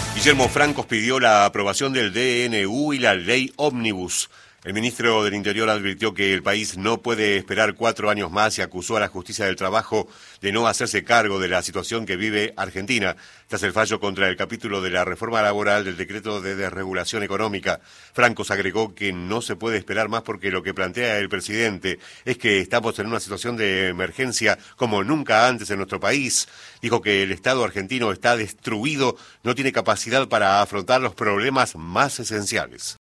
Guillermo Francos pidió la aprobación del DNU y la ley Ómnibus. El ministro del Interior advirtió que el país no puede esperar 4 años más y acusó a la justicia del trabajo de no hacerse cargo de la situación que vive Argentina tras el fallo contra el capítulo de la reforma laboral del decreto de desregulación económica. Francos agregó que no se puede esperar más porque lo que plantea el presidente es que estamos en una situación de emergencia como nunca antes en nuestro país. Dijo que el Estado argentino está destruido, no tiene capacidad para afrontar los problemas más esenciales.